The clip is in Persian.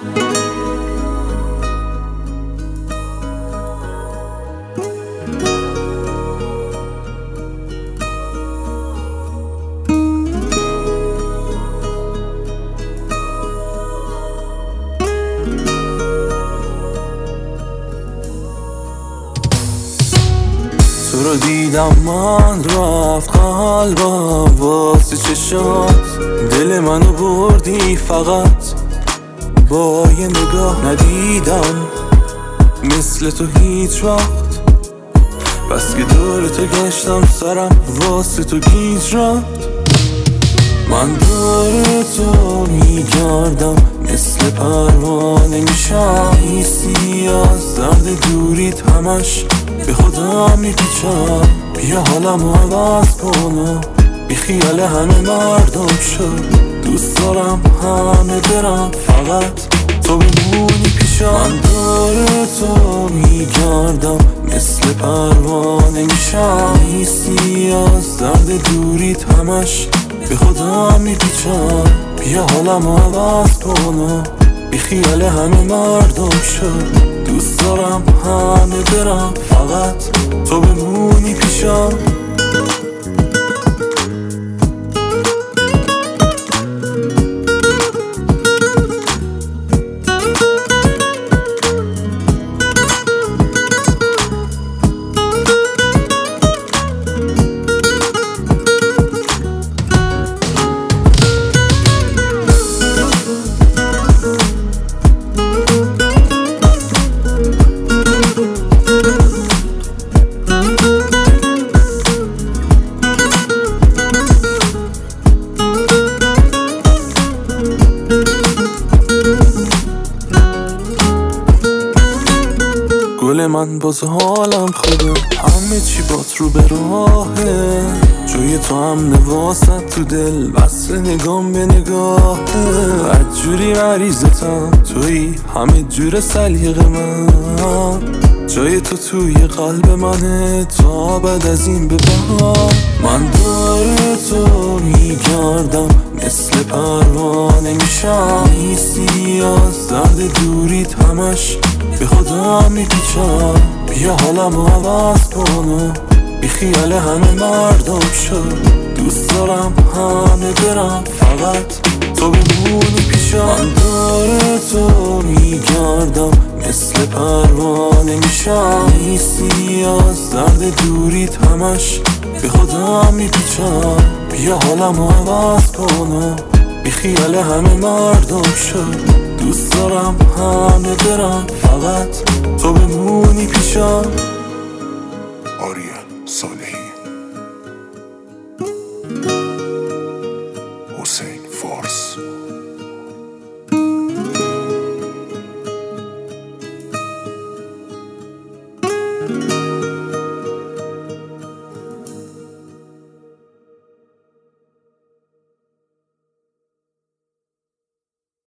تو رو دیدم من رفت قلبم واسه چشات، دل منو بردی فقط با یه نگاه. ندیدم مثل تو هیچ وقت، بس که دور تو گشتم سرم واسه تو گیج رفت. من دور تو میگردم مثل پروانه میشم، ایسی از درد دوریت همش به خودم میپیچم. بیا حالمو عوض کن، بی خیال همه مردم شد. دوست دارم همه برم فقط تو بمونی پیشم. من دور تو میگردم مثل پروانه میشم، ایسی از درد دوریت همش به خودم میپیچم. بیا حالمو عوض کن، بی خیال همه مردم شد. دوست دارم همه برم فقط تو بمونی پیشم. گل من باز حالم خوبه، همه چی بات رو به راهه. جوی تو هم نواست تو دل، وصل نگام به نگاهه. هر جوری مریضتم توی همه جور سلیقه من، جای تو توی قلب منه تا بعد از این به بعد. من دور تو میگردم مثل پروانه میشم، ایسی از درد دوریت همش به خودم میپیچم. بیا حالمو عوض کن، بی خیال همه مردم شد. دوست دارم همه برم فقط تو بمونی پیشم. من دور تو میگردم مثل پروانه میشم، ایسی از درد دوریت همش به خودم میپیچم. بیا حالمو عوض کن، بی خیال همه مردم شد. دوست دارم همه برم فقط تو بمونی پیشم. آریان صالحی.